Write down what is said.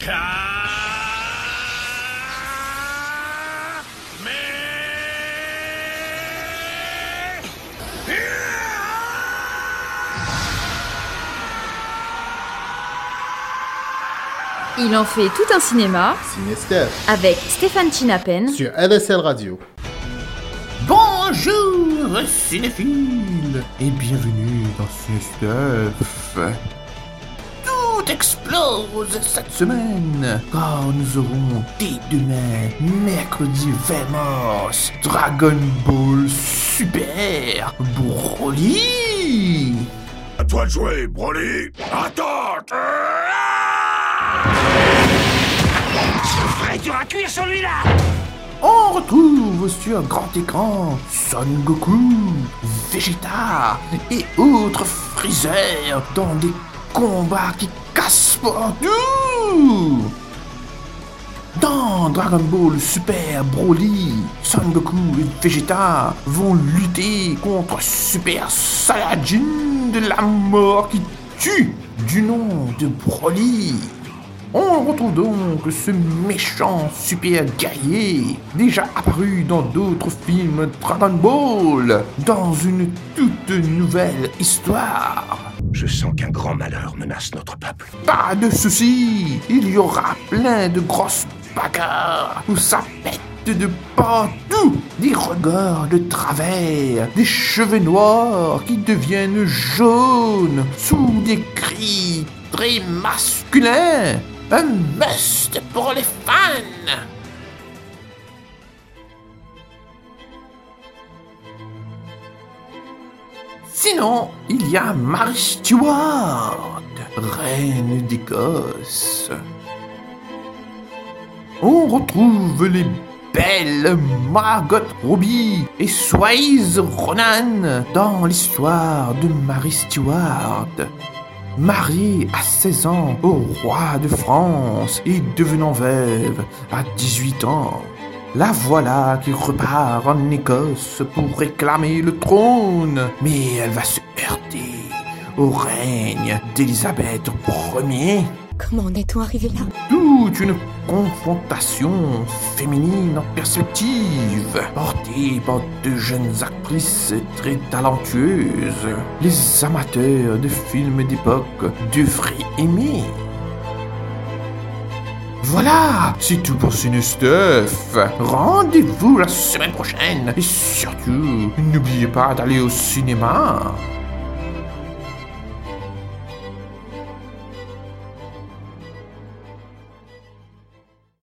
Il en fait tout un cinéma Ciné-Steph avec Stéphane Chinapen sur LSL Radio. Bonjour cinéphiles et bienvenue dans Ciné-Steph. Tout explose cette semaine car nous aurons dès demain, mercredi 20 mars, Dragon Ball Super Broly. À toi de jouer, Broly. Attends. C'est dur à cuire celui-là. On retrouve sur grand écran Son Goku, Vegeta et autres Freezer dans des combats qui cassent partout. Dans Dragon Ball Super Broly, Son Goku et Vegeta vont lutter contre Super Saiyajin de la mort qui tue du nom de Broly. On retrouve donc ce méchant super guerrier, déjà apparu dans d'autres films Dragon Ball, dans une toute nouvelle histoire. Je sens qu'un grand malheur menace notre peuple. Pas de soucis, il y aura plein de grosses bagarres où ça pète de partout, des regards de travers, des cheveux noirs qui deviennent jaunes, sous des cris très masculins. Un must pour les fans. Sinon, il y a Mary Stuart, reine d'Écosse. On retrouve les belles Margot Robbie et Saoirse Ronan dans l'histoire de Mary Stuart. Mariée à 16 ans au roi de France et devenant veuve à 18 ans. La voilà qui repart en Écosse pour réclamer le trône. Mais elle va se heurter au règne d'Élisabeth Ier. Comment en est-on arrivé là? Toute une confrontation féminine en perspective, portée par deux jeunes actrices très talentueuses. Les amateurs de films d'époque devraient aimer. Voilà, c'est tout pour Ciné-Steph. Rendez-vous la semaine prochaine. Et surtout, n'oubliez pas d'aller au cinéma.